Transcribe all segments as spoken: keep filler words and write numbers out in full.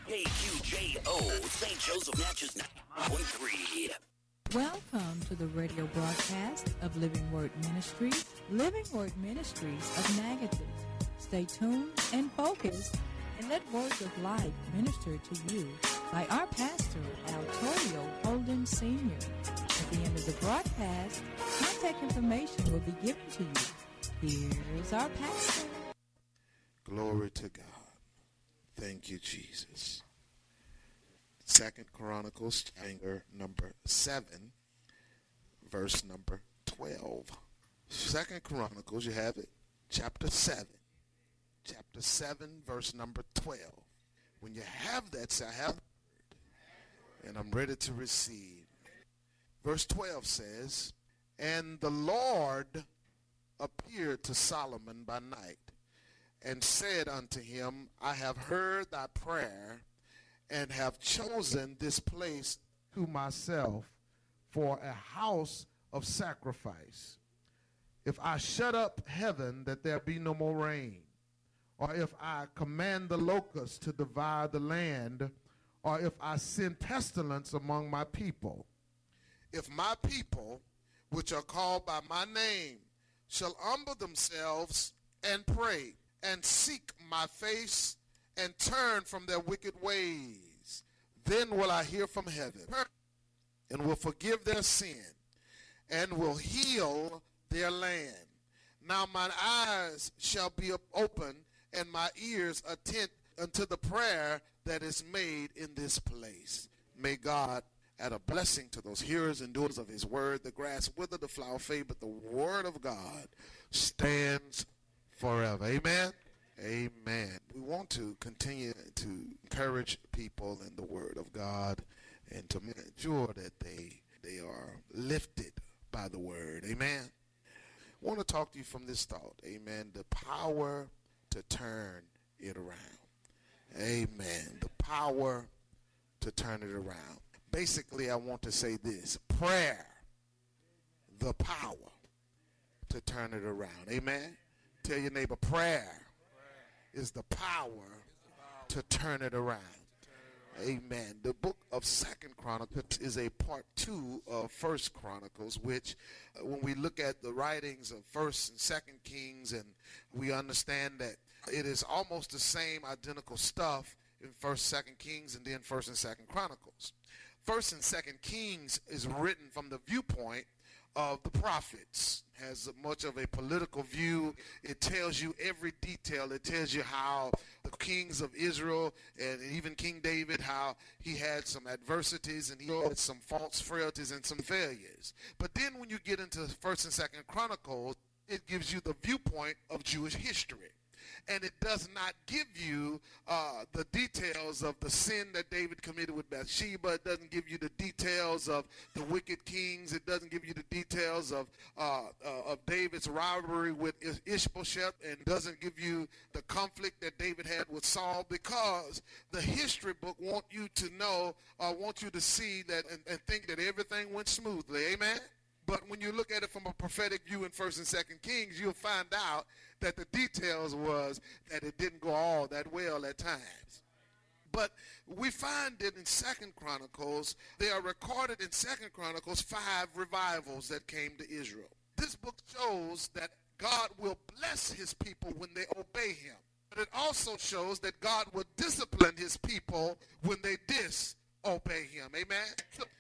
K Q J O, Saint Joseph Natchez ninety-one point three. Welcome to the radio broadcast of Living Word Ministries, Living Word Ministries of Natchez. Stay tuned and focused, and let words of life minister to you by our pastor, Altorio Holden Senior At the end of the broadcast, contact information will be given to you. Here's our pastor. Glory to God. Thank you, Jesus. Second Chronicles, chapter number seven, verse number twelve. Second Chronicles, you have it, chapter seven. Chapter seven, verse number twelve. When you have that, say, I have the word, and I'm ready to receive. Verse twelve says, And the Lord appeared to Solomon by night, and said unto him, I have heard thy prayer, and have chosen this place to myself for a house of sacrifice. If I shut up heaven that there be no more rain, or if I command the locusts to devour the land, or if I send pestilence among my people, if my people, which are called by my name, shall humble themselves and pray, and seek my face, and turn from their wicked ways, then will I hear from heaven, and will forgive their sin, and will heal their land. Now mine eyes shall be open, and my ears attent unto the prayer that is made in this place. May God add a blessing to those hearers and doers of his word. The grass wither, the flower fade, but the word of God stands forever. Amen. Amen. We want to continue to encourage people in the word of God and to make sure that they they are lifted by the word. Amen. I want to talk to you from this thought. Amen. The power to turn it around. Amen. The power to turn it around. Basically, I want to say this. Prayer, the power to turn it around. Amen. Tell your neighbor, prayer is the power to turn it around. Amen. The book of Second Chronicles is a part two of First Chronicles, which uh, when we look at the writings of First and Second Kings, and we understand that it is almost the same identical stuff in First, Second Kings, and then First and Second Chronicles. First and Second Kings is written from the viewpoint of the prophets, has much of a political view. It tells you every detail. It tells you how the kings of Israel and even King David, how he had some adversities and he had some faults, frailties, and some failures. But then when you get into First and Second Chronicles, it gives you the viewpoint of Jewish history. And it does not give you uh, the details of the sin that David committed with Bathsheba. It doesn't give you the details of the wicked kings. It doesn't give you the details of uh, uh, of David's rivalry with Ishbosheth, and doesn't give you the conflict that David had with Saul, because the history book want you to know, uh, want you to see that and, and think that everything went smoothly. Amen? But when you look at it from a prophetic view in First and Second Kings, you'll find out that the details was that it didn't go all that well at times. But we find that in Second Chronicles, they are recorded in Second Chronicles five revivals that came to Israel. This book shows that God will bless his people when they obey him. But it also shows that God will discipline his people when they disobey him. Amen?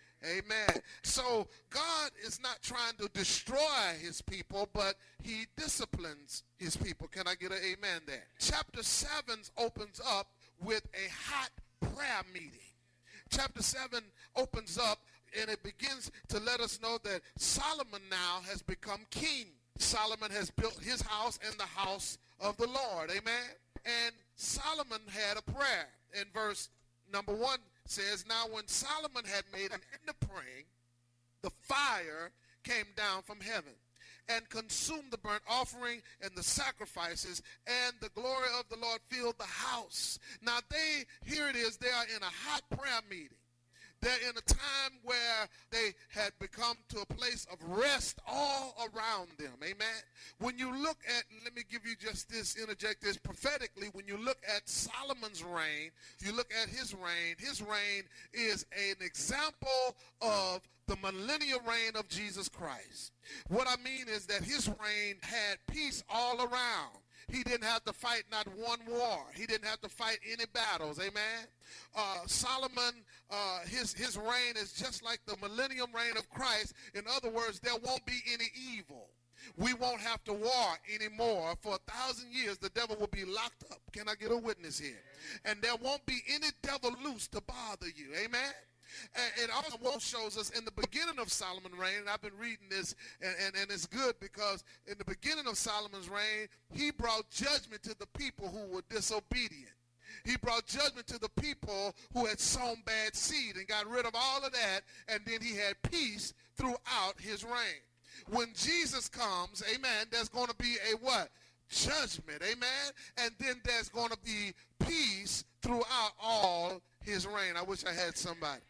Amen. So God is not trying to destroy his people, but he disciplines his people. Can I get an amen there? Chapter seven opens up with a hot prayer meeting. Chapter seven opens up and it begins to let us know that Solomon now has become king. Solomon has built his house and the house of the Lord. Amen. And Solomon had a prayer. In verse number one says, Now when Solomon had made an end of praying, the fire came down from heaven and consumed the burnt offering and the sacrifices, and the glory of the Lord filled the house. Now they, here it is, they are in a hot prayer meeting. they're in a time where they had become to a place of rest all around them. Amen. When you look at, let me give you just this, interject this prophetically, when you look at Solomon's reign, you look at his reign, his reign is an example of the millennial reign of Jesus Christ. What I mean is that his reign had peace all around. He didn't have to fight not one war. He didn't have to fight any battles. Amen. Uh, Solomon, uh, his, his reign is just like the millennium reign of Christ. In other words, there won't be any evil. We won't have to war anymore. For a thousand years, the devil will be locked up. Can I get a witness here? And there won't be any devil loose to bother you. Amen. And it also shows us in the beginning of Solomon's reign, and I've been reading this, and, and, and it's good because in the beginning of Solomon's reign, he brought judgment to the people who were disobedient. He brought judgment to the people who had sown bad seed and got rid of all of that, and then he had peace throughout his reign. When Jesus comes, amen, there's going to be a what? Judgment, amen? And then there's going to be peace throughout all his reign. I wish I had somebody.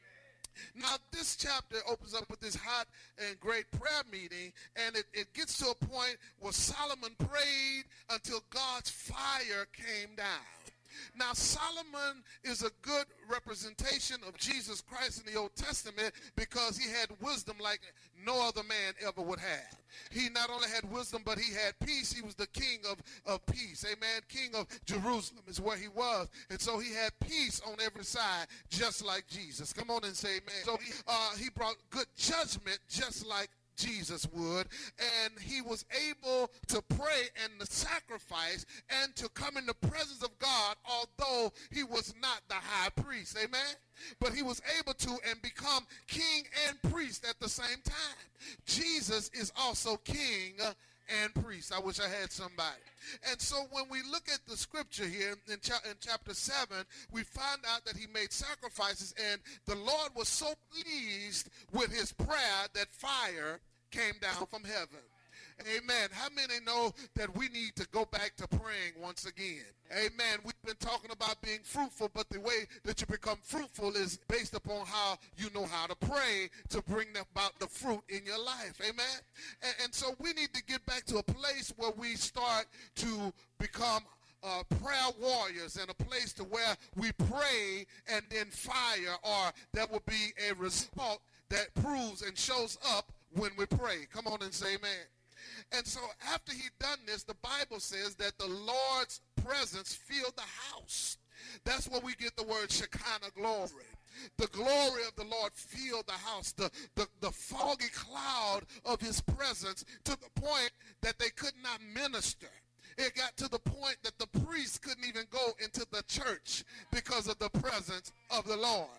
Now, this chapter opens up with this hot and great prayer meeting, and it, it gets to a point where Solomon prayed until God's fire came down. Now, Solomon is a good representation of Jesus Christ in the Old Testament because he had wisdom like no other man ever would have. He not only had wisdom, but he had peace. He was the king of, of peace. Amen. King of Jerusalem is where he was. And so he had peace on every side, just like Jesus. Come on and say amen. So he, uh, he brought good judgment just like Jesus would, and he was able to pray and to sacrifice and to come in the presence of God, although he was not the high priest. Amen. But he was able to and become king and priest at the same time. Jesus is also king and priest. I wish I had somebody. And so when we look at the scripture here in, cha in chapter seven, we find out that he made sacrifices, and the Lord was so pleased with his prayer that fire came down from heaven. Amen. How many know that we need to go back to praying once again? Amen. We've been talking about being fruitful, but the way that you become fruitful is based upon how you know how to pray to bring about the fruit in your life. Amen. And, and so we need to get back to a place where we start to become Uh, prayer warriors, and a place to where we pray and then fire, or there will be a result that proves and shows up when we pray. Come on and say amen. And so after he done this, the Bible says that the Lord's presence filled the house. That's where we get the word Shekinah glory. The glory of the Lord filled the house, the, the, the foggy cloud of his presence, to the point that they could not minister. It got to the point that the priests couldn't even go into the church because of the presence of the Lord.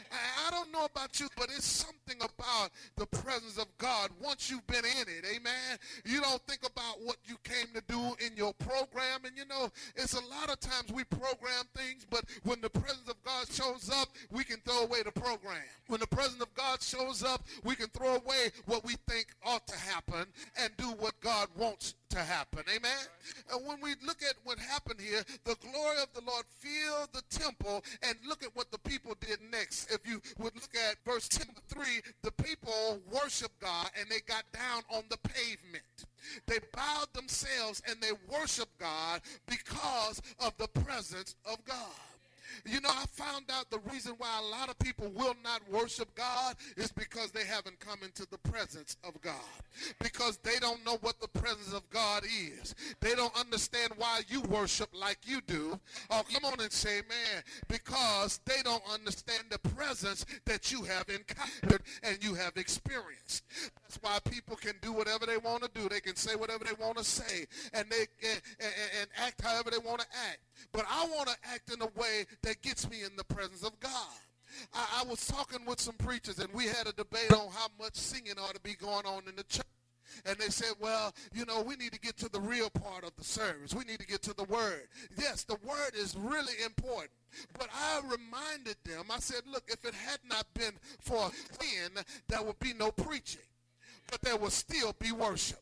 I don't know about you, but it's something about the presence of God once you've been in it. Amen. You don't think about what you came to do in your program. And, you know, it's a lot of times we program things, but when the presence of God shows up, we can throw away the program. When the presence of God shows up, we can throw away what we think ought to happen and do what God wants to happen. Amen. And when we look at what happened here, the glory of the Lord filled the temple, and look at what the people did next. If you would look at verse three, the people worshiped God and they got down on the pavement. They bowed themselves and they worshiped God because of the presence of God. You know, I found out the reason why a lot of people will not worship God is because they haven't come into the presence of God. Because they don't know what the presence of God is. They don't understand why you worship like you do. Oh, come on and say amen. Because they don't understand the presence that you have encountered and you have experienced. That's why people can do whatever they want to do. They can say whatever they want to say, and they and, and, and act however they want to act. But I want to act in a way that gets me in the presence of God. I, I was talking with some preachers, and we had a debate on how much singing ought to be going on in the church. And they said, well, you know, we need to get to the real part of the service. We need to get to the word. Yes, the word is really important. But I reminded them, I said, look, if it had not been for sin, there would be no preaching. But there will still be worship.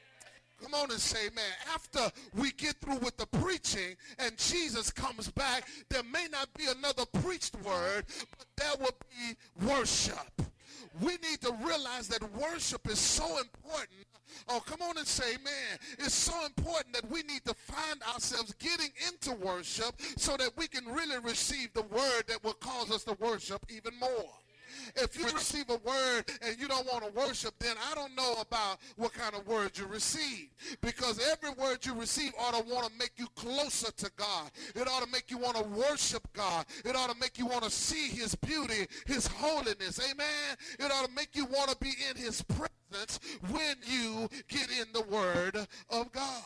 Come on and say, man, after we get through with the preaching and Jesus comes back, there may not be another preached word, but there will be worship. We need to realize that worship is so important. Oh, come on and say, man, it's so important that we need to find ourselves getting into worship so that we can really receive the word that will cause us to worship even more. If you receive a word and you don't want to worship, then I don't know about what kind of word you receive. Because every word you receive ought to want to make you closer to God. It ought to make you want to worship God. It ought to make you want to see his beauty, his holiness. Amen. It ought to make you want to be in his presence when you get in the word of God.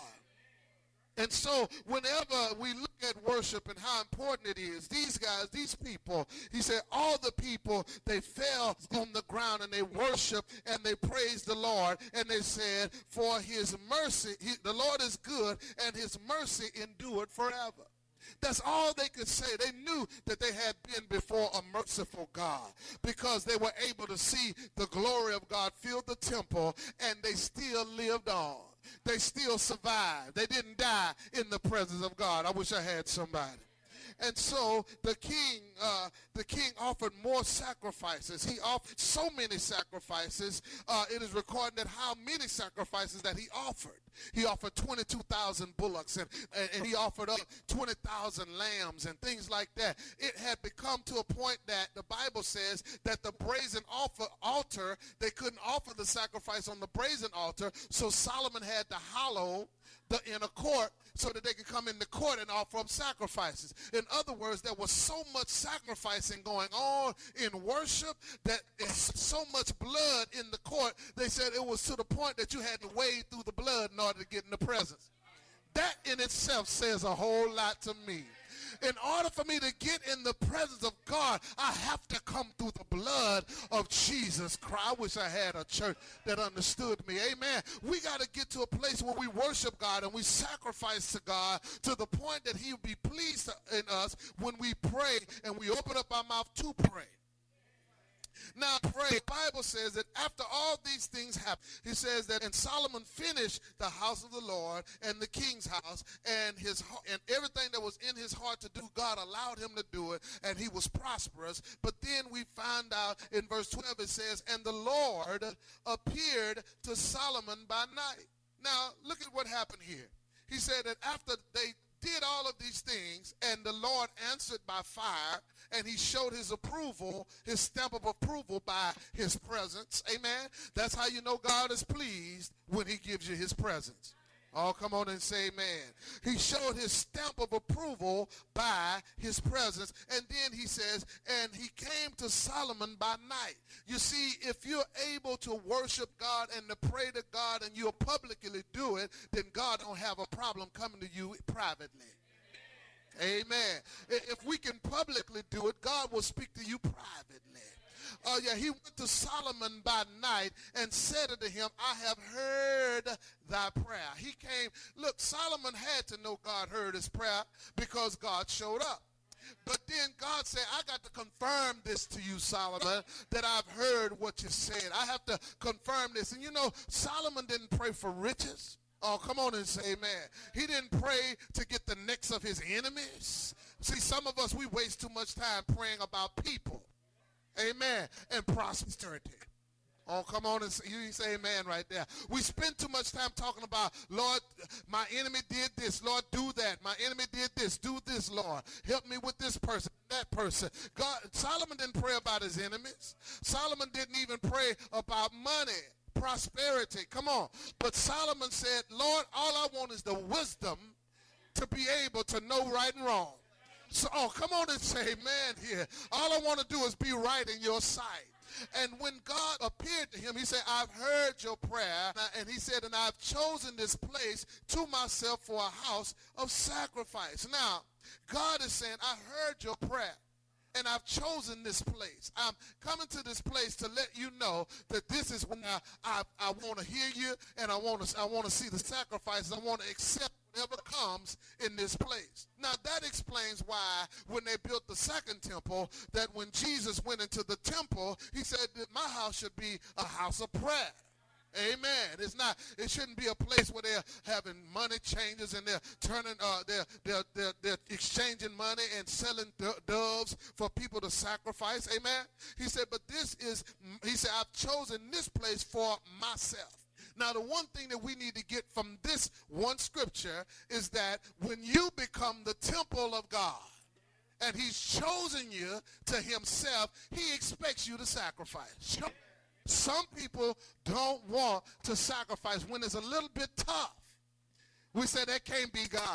And so whenever we look at worship and how important it is, these guys, these people, he said all the people, they fell on the ground and they worshiped and they praised the Lord. And they said, for his mercy, he, the Lord is good and his mercy endured forever. That's all they could say. They knew that they had been before a merciful God because they were able to see the glory of God fill the temple, and they still lived on. They still survived. They didn't die in the presence of God. I wish I had somebody. And so the king, uh, the king offered more sacrifices. He offered so many sacrifices. Uh, it is recorded that how many sacrifices that he offered. He offered twenty-two thousand bullocks, and, and, and he offered up twenty thousand lambs and things like that. It had become to a point that the Bible says that the brazen offer, altar, they couldn't offer the sacrifice on the brazen altar, so Solomon had to hollow the inner court so that they could come in the court and offer up sacrifices. In other words, there was so much sacrificing going on in worship that it's so much blood in the court, they said it was to the point that you had to wade through the blood in order to get in the presence. That in itself says a whole lot to me. In order for me to get in the presence of God, I have to come through the blood of Jesus Christ. I wish I had a church that understood me. Amen. We got to get to a place where we worship God and we sacrifice to God to the point that he will be pleased in us when we pray and we open up our mouth to pray. Now, pray. The Bible says that after all these things happened, he says that, and Solomon finished the house of the Lord and the king's house, and his and everything that was in his heart to do, God allowed him to do it, and he was prosperous. But then we find out in verse twelve, it says, and the Lord appeared to Solomon by night. Now, look at what happened here. He said that after they did all of these things, and the Lord answered by fire, and he showed his approval, his stamp of approval by his presence. Amen. That's how you know God is pleased, when he gives you his presence. Oh, come on and say amen. He showed his stamp of approval by his presence. And then he says, and he came to Solomon by night. You see, if you're able to worship God and to pray to God and you'll publicly do it, then God don't have a problem coming to you privately. Amen. If we can publicly do it, God will speak to you privately. Oh, uh, yeah, he went to Solomon by night and said unto him, I have heard thy prayer. He came. Look, Solomon had to know God heard his prayer because God showed up. But then God said, I got to confirm this to you, Solomon, that I've heard what you said. I have to confirm this. And you know, Solomon didn't pray for riches. Oh, come on and say amen. He didn't pray to get the necks of his enemies. See, some of us, we waste too much time praying about people. Amen. And prosperity. Oh, come on and say, you say amen right there. We spend too much time talking about, Lord, my enemy did this. Lord, do that. My enemy did this. Do this, Lord. Help me with this person, that person. God, Solomon didn't pray about his enemies. Solomon didn't even pray about money, prosperity. Come on. But Solomon said, Lord, all I want is the wisdom to be able to know right and wrong. So, oh, come on and say amen here. All I want to do is be right in your sight. And when God appeared to him, he said, I've heard your prayer. And he said, and I've chosen this place to myself for a house of sacrifice. Now, God is saying, I heard your prayer. And I've chosen this place. I'm coming to this place to let you know that this is when I, I, I want to hear you, and I want to I want to see the sacrifices. I want to accept whatever comes in this place. Now that explains why when they built the second temple, that when Jesus went into the temple, he said that my house should be a house of prayer. Amen. It's not. It shouldn't be a place where they're having money changes and they're turning. Uh, they're, they're they're they're exchanging money and selling do- doves for people to sacrifice. Amen. He said, but this is. He said, I've chosen this place for myself. Now, the one thing that we need to get from this one scripture is that when you become the temple of God, and He's chosen you to Himself, He expects you to sacrifice. Some people don't want to sacrifice when it's a little bit tough. We say that can't be God.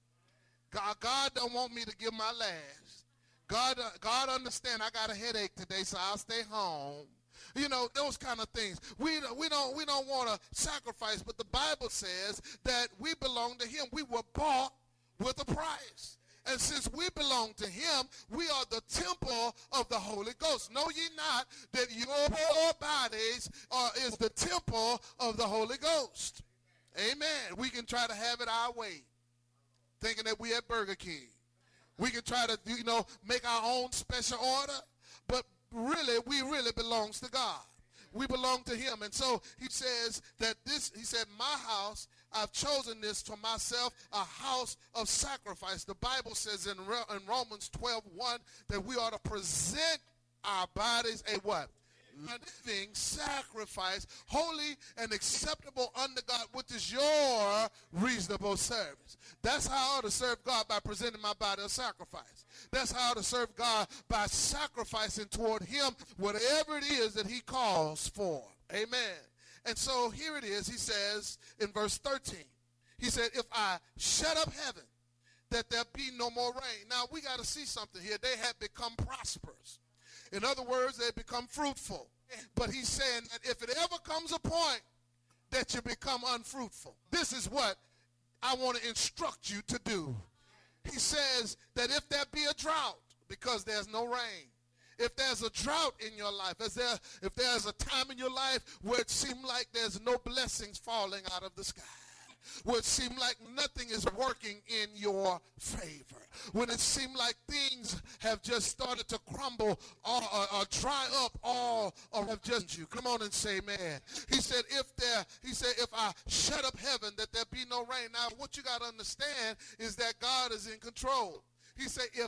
God, God don't want me to give my last. God, uh, God understand I got a headache today, so I'll stay home. You know, those kind of things. We, we don't, we don't want to sacrifice, but the Bible says that we belong to Him. We were bought with a price. And since we belong to Him, we are the temple of the Holy Ghost. Know ye not that your bodies are, is the temple of the Holy Ghost. Amen. We can try to have it our way, thinking that we at Burger King. We can try to, you know, make our own special order, but really, we really belongs to God. We belong to Him. And so He says that this, He said, my house, I've chosen this for myself, a house of sacrifice. The Bible says in, in Romans twelve one that we ought to present our bodies a what? Living sacrifice, holy and acceptable unto God, which is your reasonable service. That's how I ought to serve God, by presenting my body a sacrifice. That's how I ought to serve God, by sacrificing toward Him whatever it is that He calls for. Amen. And so here it is, He says in verse thirteen, He said, if I shut up heaven, that there be no more rain. Now we got to see something here. They had become prosperous. In other words, they become fruitful. But He's saying that if it ever comes a point that you become unfruitful, this is what I want to instruct you to do. He says that if there be a drought, because there's no rain, if there's a drought in your life, if, there, if there's a time in your life where it seems like there's no blessings falling out of the sky, where it seems like nothing is working in your favor, when it seems like things have just started to crumble or, or, or dry up all or have just you. Come on and say amen. He said, if there, he said, if I shut up heaven, that there be no rain. Now, what you got to understand is that God is in control. He said, if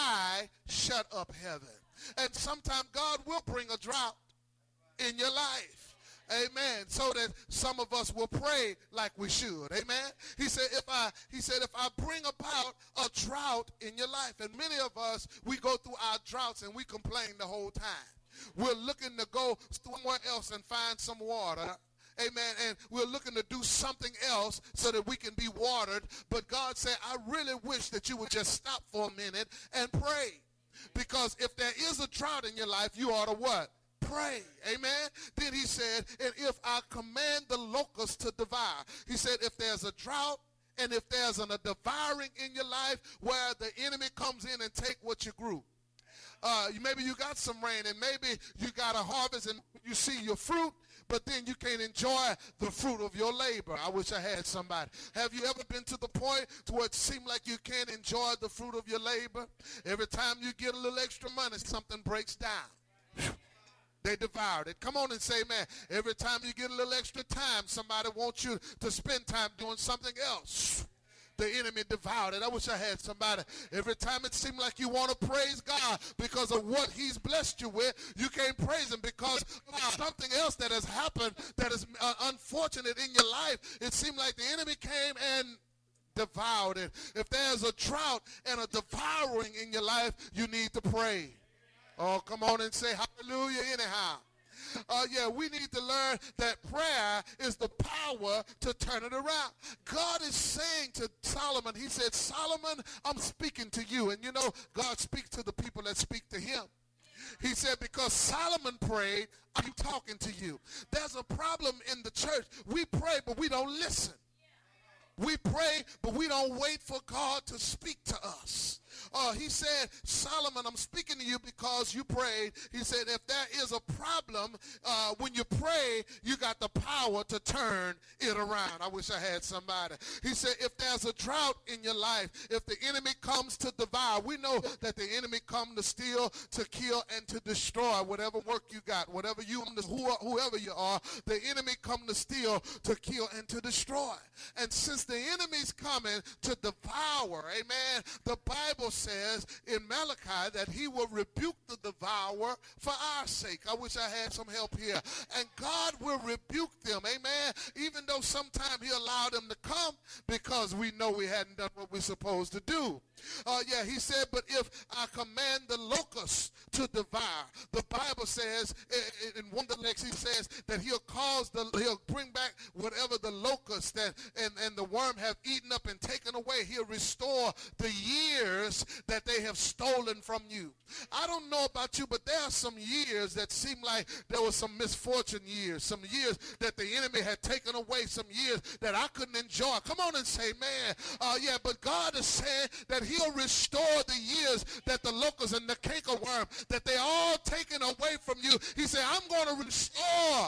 I shut up heaven. And sometimes God will bring a drought in your life. Amen. So that some of us will pray like we should. Amen. He said, if I, he said, if I bring about a drought in your life, and many of us, we go through our droughts and we complain the whole time. We're looking to go somewhere else and find some water. Amen. And we're looking to do something else so that we can be watered. But God said, I really wish that you would just stop for a minute and pray. Because if there is a drought in your life, you ought to what? Pray. Amen. Then he said, and if I command the locusts to devour. He said, if there's a drought and if there's an, a devouring in your life where the enemy comes in and take what you grew. Uh, maybe you got some rain and maybe you got a harvest and you see your fruit, but then you can't enjoy the fruit of your labor. I wish I had somebody. Have you ever been to the point to where it seemed like you can't enjoy the fruit of your labor? Every time you get a little extra money, something breaks down. They devoured it. Come on and say, man, every time you get a little extra time, somebody wants you to spend time doing something else. The enemy devoured it. I wish I had somebody. Every time it seemed like you want to praise God because of what He's blessed you with, you can't praise Him because of something else that has happened that is uh, unfortunate in your life. It seemed like the enemy came and devoured it. If there's a drought and a devouring in your life, you need to pray. Oh, come on and say hallelujah anyhow. Uh, yeah, we need to learn that prayer is the power to turn it around. God is saying to Solomon, He said, Solomon, I'm speaking to you. And you know, God speaks to the people that speak to Him. He said, because Solomon prayed, I'm talking to you. There's a problem in the church. We pray, but we don't listen. We pray, but we don't wait for God to speak to us. Uh, he said, Solomon, I'm speaking to you because you prayed. He said, if there is a problem, uh, when you pray, you got the power to turn it around. I wish I had somebody. He said, if there's a drought in your life, if the enemy comes to devour, we know that the enemy comes to steal, to kill, and to destroy whatever work you got, whatever you, whoever you are, the enemy come to steal, to kill, and to destroy. And since the enemy's coming to devour, amen, the Bible says in Malachi that he will rebuke the devourer for our sake. I wish I had some help here. And God will rebuke them, amen, even though sometimes he allowed them to come because we know we hadn't done what we're supposed to do. Uh, yeah, he said, but if I command the locusts to devour, the Bible says, in one of the next, he says that he'll cause the, he'll bring back whatever the locusts that and, and the worm have eaten up and taken away. He'll restore the years that they have stolen from you. I don't know about you, but there are some years that seem like there was some misfortune years, some years that the enemy had taken away, some years that I couldn't enjoy. Come on and say, man, uh, yeah, but God is saying that he'll restore the years that the locusts and the cankerworm, that they all taken away from you. He said, I'm going to restore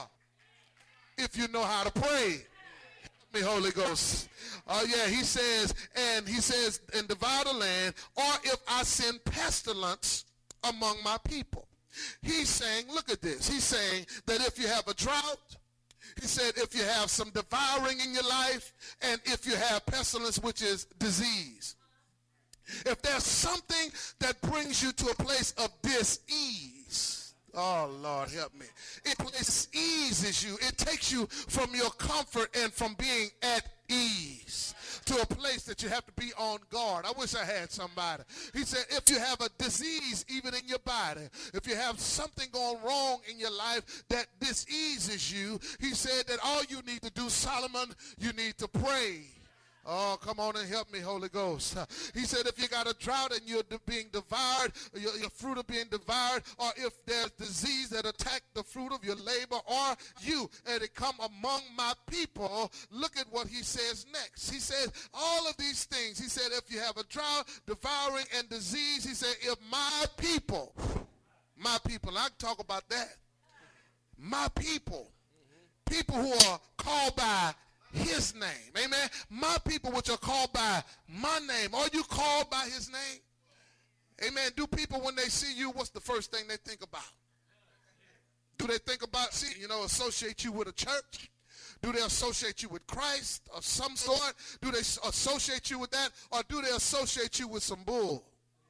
if you know how to pray. Help me, Holy Ghost. Oh, uh, yeah, he says, and he says, and devour the land, or if I send pestilence among my people. He's saying, look at this. He's saying that if you have a drought, he said if you have some devouring in your life, and if you have pestilence, which is disease. If there's something that brings you to a place of dis-ease, oh, Lord, help me. It eases you. It takes you from your comfort and from being at ease to a place that you have to be on guard. I wish I had somebody. He said, if you have a disease even in your body, if you have something going wrong in your life that diseases you, he said that all you need to do, Solomon, you need to pray. Oh, come on and help me, Holy Ghost. He said if you got a drought and you're being devoured, your, your fruit are being devoured, or if there's disease that attack the fruit of your labor or you, and it come among my people, look at what he says next. He says all of these things. He said if you have a drought, devouring, and disease, he said if my people, my people, I can talk about that, my people, people who are called by his name, amen, my people which are called by my name. Are you called by his name? Amen. Do people, when they see you, what's the first thing they think about? Do they think about, see, you know, associate you with a church? Do they associate you with Christ of some sort? Do they associate you with that? Or do they associate you with some bull?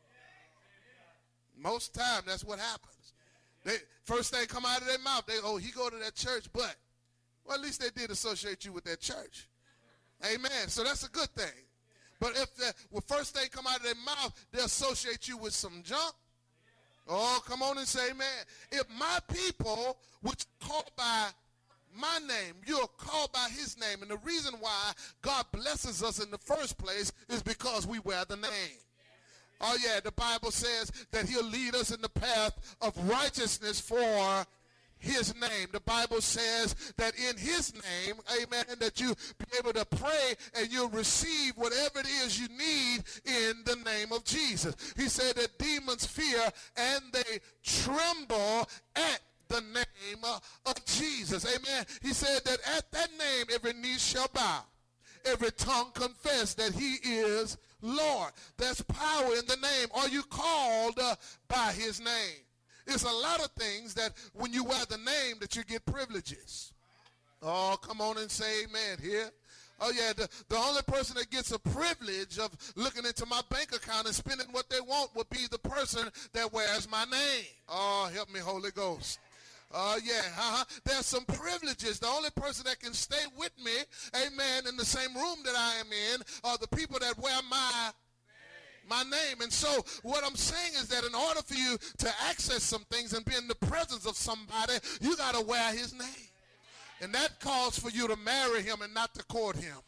Most time, that's what happens. They, first thing come out of their mouth, they, oh, he go to that church, but well, at least they did associate you with that church. Amen. So that's a good thing. But if the well, first thing come out of their mouth, they associate you with some junk. Oh, come on and say amen. If my people, which are called by my name, you're called by his name. And the reason why God blesses us in the first place is because we wear the name. Oh, yeah, the Bible says that he'll lead us in the path of righteousness for his name. The Bible says that in his name, amen, that you be able to pray and you'll receive whatever it is you need in the name of Jesus. He said that demons fear and they tremble at the name of Jesus. Amen. He said that at that name every knee shall bow, every tongue confess that he is Lord. There's power in the name. Are you called uh, by his name? It's a lot of things that when you wear the name that you get privileges. Oh, come on and say amen here. Oh, yeah, the, the only person that gets a privilege of looking into my bank account and spending what they want would be the person that wears my name. Oh, help me, Holy Ghost. Oh, uh, yeah, uh-huh. There's some privileges. The only person that can stay with me, amen, in the same room that I am in are the people that wear my my name. And so what I'm saying is that in order for you to access some things and be in the presence of somebody, you got to wear his name. And that calls for you to marry him and not to court him.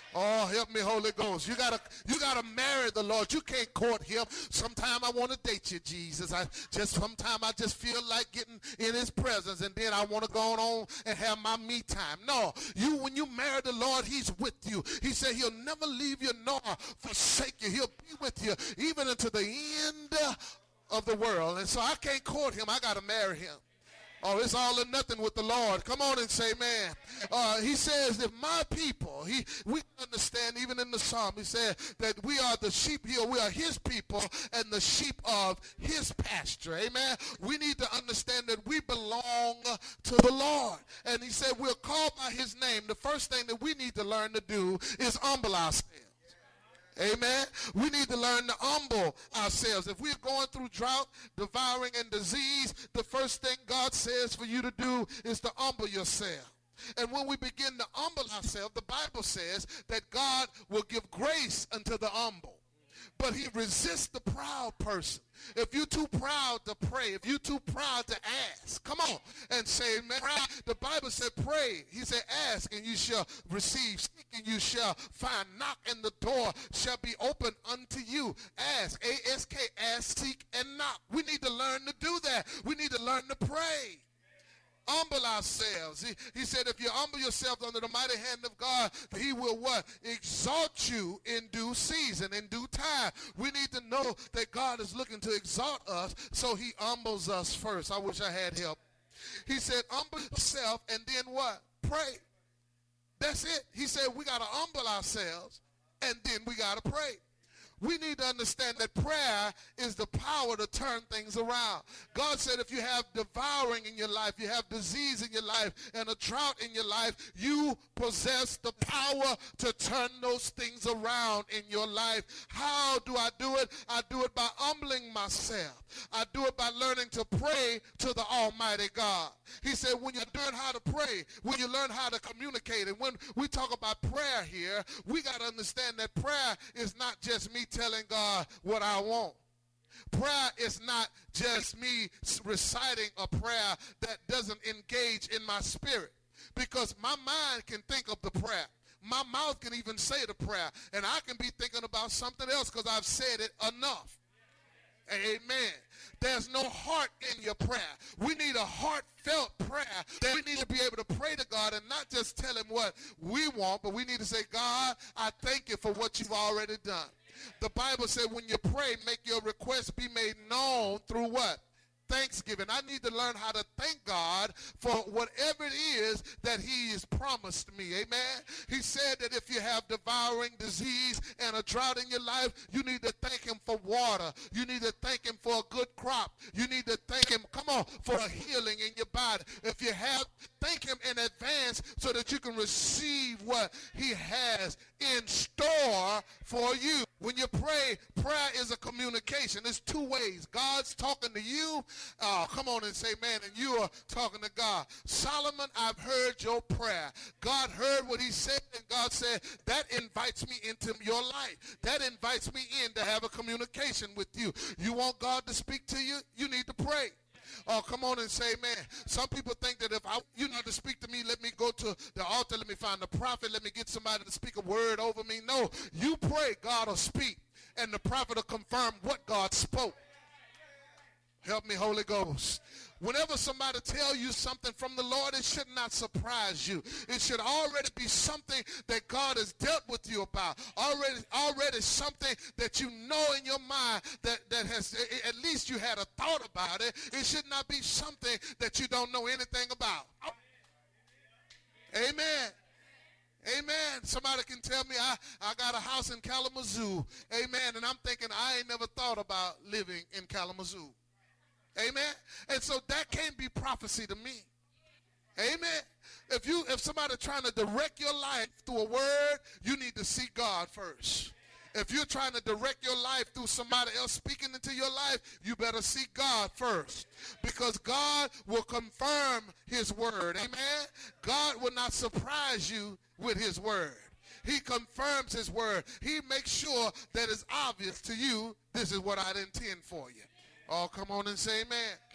Oh, help me, Holy Ghost. You gotta, you gotta marry the Lord. You can't court him. Sometime I want to date you, Jesus. I just sometime I just feel like getting in his presence, and then I want to go on and have my me time. No, you when you marry the Lord, he's with you. He said he'll never leave you nor forsake you. He'll be with you even unto the end of the world. And so I can't court him. I gotta marry him. Oh, it's all or nothing with the Lord. Come on and say, man. Uh, he says, if my people, he, we understand even in the psalm, he said that we are the sheep here. We are his people and the sheep of his pasture. Amen. We need to understand that we belong to the Lord. And he said we're called by his name. The first thing that we need to learn to do is humble ourselves. Amen. We need to learn to humble ourselves. If we're going through drought, devouring, and disease, the first thing God says for you to do is to humble yourself. And when we begin to humble ourselves, the Bible says that God will give grace unto the humble. But he resists the proud person. If you're too proud to pray, if you're too proud to ask, come on and say, man, the Bible said pray. He said ask and you shall receive, seek and you shall find, knock and the door shall be open unto you. Ask, A S K, ask, seek, and knock. We need to learn to do that. We need to learn to pray. Humble ourselves. He, he said if you humble yourself under the mighty hand of God, he will what? Exalt you in due season, in due time. We need to know that God is looking to exalt us, so he humbles us first. I wish I had help. He said humble yourself and then what? Pray. That's it. He said we got to humble ourselves and then we got to pray. We need to understand that prayer is the power to turn things around. God said if you have devouring in your life, you have disease in your life, and a drought in your life, you possess the power to turn those things around in your life. How do I do it? I do it by humbling myself. I do it by learning to pray to the Almighty God. He said when you learn how to pray, when you learn how to communicate, and when we talk about prayer here, we got to understand that prayer is not just me telling God what I want. Prayer is not just me reciting a prayer that doesn't engage in my spirit, because my mind can think of the prayer. My mouth can even say the prayer, and I can be thinking about something else because I've said it enough. Amen. There's no heart in your prayer. We need a heartfelt prayer. That we need to be able to pray to God and not just tell him what we want, but we need to say, God, I thank you for what you've already done. The Bible said when you pray, make your requests be made known through what? Thanksgiving. I need to learn how to thank God for whatever it is that he has promised me. Amen. He said that if you have devouring disease and a drought in your life, you need to thank him for water. You need to thank him for a good crop. You need to thank him, come on, for a healing in your body. If you have, thank him in advance so that you can receive what he has in store for you. When you pray, prayer is a communication. It's two ways. God's talking to you. Oh, come on and say, man, and you are talking to God. Solomon, I've heard your prayer. God heard what he said, and God said, that invites me into your life. That invites me in to have a communication with you. You want God to speak to you? You need to pray. Oh, come on and say, man. Some people think that if I, you know, to speak to me, let me go to the altar, let me find a prophet, let me get somebody to speak a word over me. No, you pray, God will speak, and the prophet will confirm what God spoke. Help me, Holy Ghost. Whenever somebody tell you something from the Lord, it should not surprise you. It should already be something that God has dealt with you about. Already, already something that you know in your mind that, that has, at least you had a thought about it. It should not be something that you don't know anything about. Amen. Amen. Somebody can tell me I, I got a house in Kalamazoo. Amen. And I'm thinking I ain't never thought about living in Kalamazoo. Amen. And so that can't be prophecy to me. Amen. If you if somebody trying to direct your life through a word, you need to seek God first. If you're trying to direct your life through somebody else speaking into your life, you better seek God first, because God will confirm his word. Amen. God will not surprise you with his word. He confirms his word. He makes sure that it's obvious to you, this is what I intend for you. Oh, come on and say amen.